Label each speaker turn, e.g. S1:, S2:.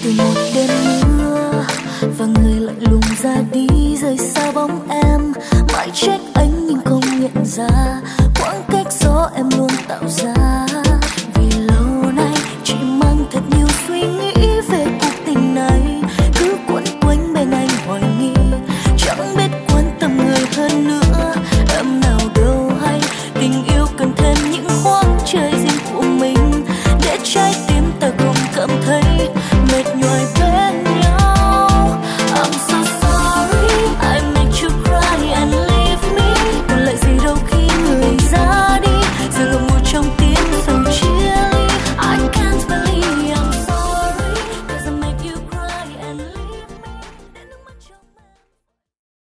S1: từ một đêm mưa và người lạnh lùng ra đi rời xa bóng em, mãi trách anh nhưng không nhận ra